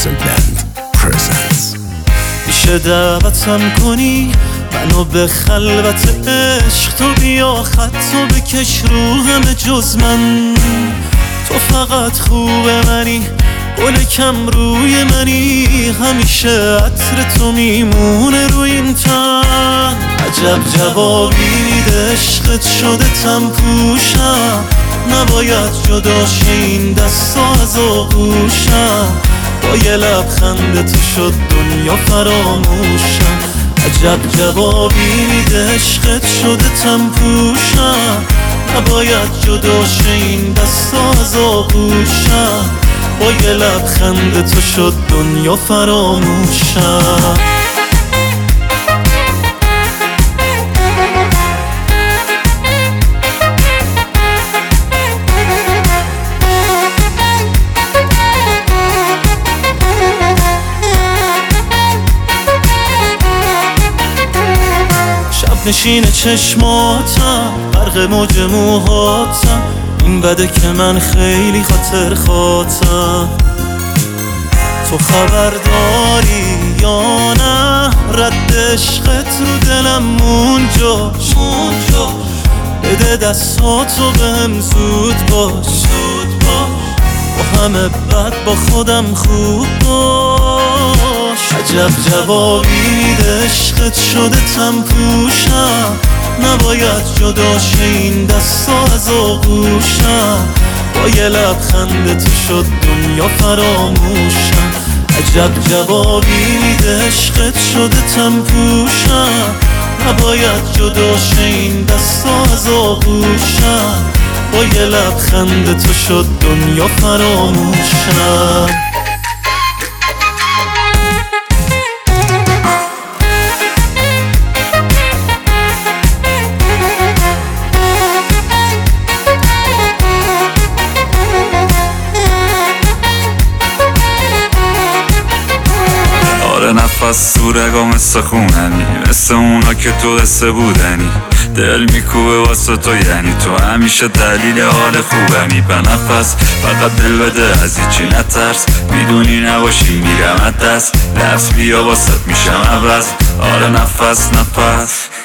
Music Band presents. میشه دعوتم کنی منو به خلوت عشق، تو بیا خطو بکش رو همه جز من. تو فقط خوب منی، گل کم روی منی، همیشه عطر تو میمونه رو این تن. عجب جوابی میده عشقت شده تم پوشم، نباید جدا شه این دستا از آغوشم. با یه لبخند تو شد دنیا فراموشم. عجب جوابی میده عشقت شده تم پوشم، نباید جدا شه این دستا از آغوشم. با یه لبخند تو شد دنیا فراموشم. نشین چشماتم، غرق موج موهاتم، این بده که من خیلی خاطر خاطم. تو خبر داری یا نه رد عشقت رو دلم مونجا. بده دستاتو بهم زود باش، با همه بد با خودم خوب باش. عجب جوابی میده عشقت شده تم پوشم، نباید جدا شه این دستا از آغوشم. با یه لبخند تو شد دنیا فراموشم. عجب جوابی میده عشقت شده تم پوشم، نباید جدا شه این دستا از آغوشم. با یه لبخند تو شد دنیا فراموشم. نفس تو رگا مثل خوننی، مثل اونا که تو قصه بودنی. دل میکوبه واسه تو، یعنی تو همیشه دلیل حال خوبنی. به نفس فقط دل بده از هیچی نترس، میدونی نباشی میرم از دست. لفظ بیا واسه میشم عوض. آره نفس